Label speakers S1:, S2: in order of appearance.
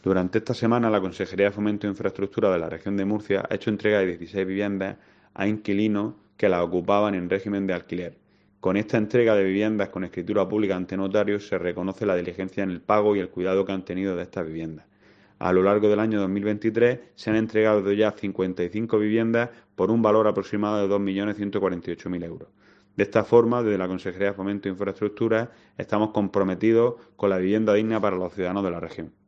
S1: Durante esta semana, la Consejería de Fomento e Infraestructura de la región de Murcia ha hecho entrega de 16 viviendas a inquilinos que las ocupaban en régimen de alquiler. Con esta entrega de viviendas con escritura pública ante notarios se reconoce la diligencia en el pago y el cuidado que han tenido de estas viviendas. A lo largo del año 2023 se han entregado ya 55 viviendas por un valor aproximado de 2.148.000 euros. De esta forma, desde la Consejería de Fomento e Infraestructura estamos comprometidos con la vivienda digna para los ciudadanos de la región.